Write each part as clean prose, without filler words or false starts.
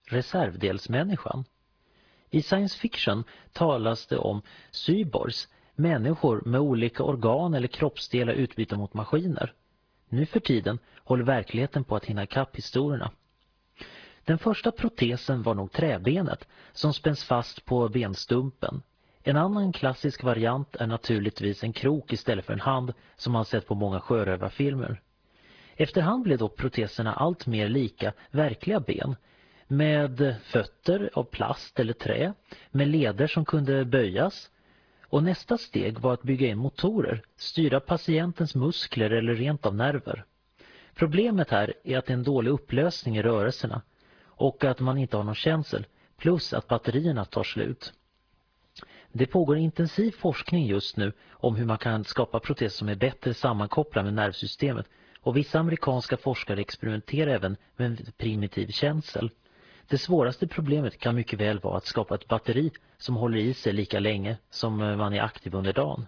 reservdelsmänniskan. I science fiction talas det om cyborgs, människor med olika organ eller kroppsdelar utbytta mot maskiner. Nu för tiden håller verkligheten på att hinna ikapp historierna. Den första protesen var nog träbenet som spänns fast på benstumpen. En annan klassisk variant är naturligtvis en krok istället för en hand som man sett på många sjörövarfilmer. Efterhand blev dock proteserna allt mer lika verkliga ben med fötter av plast eller trä, med leder som kunde böjas. Och nästa steg var att bygga in motorer, styra patientens muskler eller rent av nerver. Problemet här är att det är en dålig upplösning i rörelserna och att man inte har någon känsel, plus att batterierna tar slut. Det pågår intensiv forskning just nu om hur man kan skapa proteser som är bättre sammankopplade med nervsystemet, och vissa amerikanska forskare experimenterar även med en primitiv känsel. Det svåraste problemet kan mycket väl vara att skapa ett batteri som håller i sig lika länge som man är aktiv under dagen.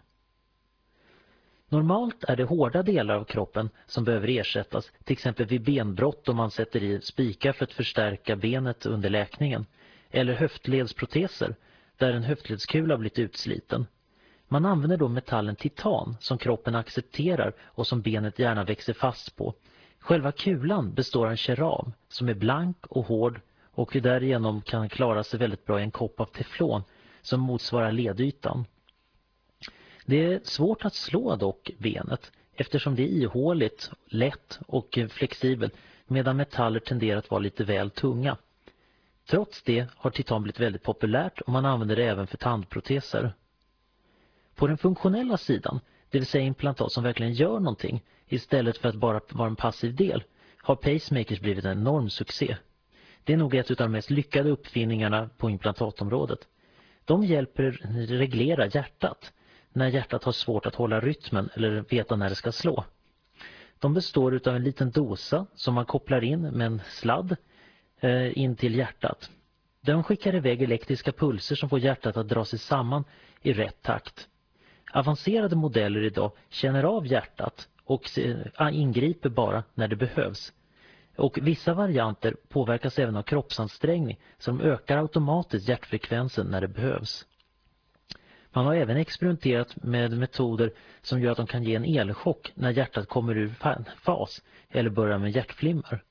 Normalt är det hårda delar av kroppen som behöver ersättas, till exempel vid benbrott om man sätter i spikar för att förstärka benet under läkningen, eller höftledsproteser där en höftledskula blivit utsliten. Man använder då metallen titan som kroppen accepterar och som benet gärna växer fast på. Själva kulan består av en keram som är blank och hård och därigenom kan klara sig väldigt bra i en kopp av teflon som motsvarar ledytan. Det är svårt att slå dock benet eftersom det är ihåligt, lätt och flexibelt, medan metaller tenderar att vara lite väl tunga. Trots det har titan blivit väldigt populärt och man använder det även för tandproteser. På den funktionella sidan, det vill säga implantat som verkligen gör någonting istället för att bara vara en passiv del, har pacemakers blivit en enorm succé. Det är nog ett av de mest lyckade uppfinningarna på implantatområdet. De hjälper reglera hjärtat när hjärtat har svårt att hålla rytmen eller veta när det ska slå. De består av en liten dosa som man kopplar in med en sladd in till hjärtat. De skickar iväg elektriska pulser som får hjärtat att dra sig samman i rätt takt. Avancerade modeller idag känner av hjärtat och ingriper bara när det behövs. Och vissa varianter påverkas även av kroppsansträngning som ökar automatiskt hjärtfrekvensen när det behövs. Man har även experimenterat med metoder som gör att de kan ge en elchock när hjärtat kommer ur fas eller börjar med hjärtflimmer.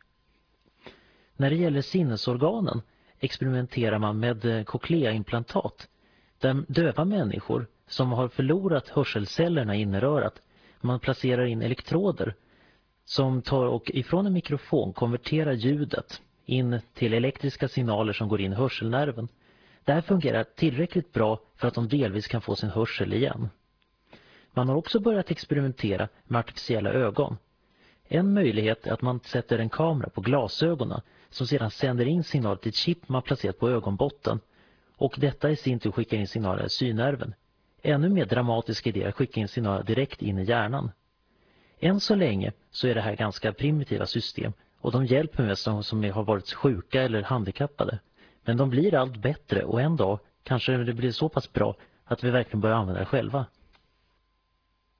När det gäller sinnesorganen experimenterar man med cochlea-implantat där döva människor som har förlorat hörselcellerna i innerörat, man placerar in elektroder som tar och ifrån en mikrofon konverterar ljudet in till elektriska signaler som går in i hörselnerven. Det här fungerar tillräckligt bra för att de delvis kan få sin hörsel igen. Man har också börjat experimentera med artificiella ögon. En möjlighet är att man sätter en kamera på glasögonen som sedan sänder in signaler till ett chip man placerat på ögonbotten, och detta i sin tur skickar in signaler i synnerven. Ännu mer dramatiska idéer är att skicka in signaler direkt in i hjärnan. Än så länge så är det här ganska primitiva system och de hjälper mest de som har varit sjuka eller handikappade. Men de blir allt bättre och en dag kanske det blir så pass bra att vi verkligen börjar använda det själva.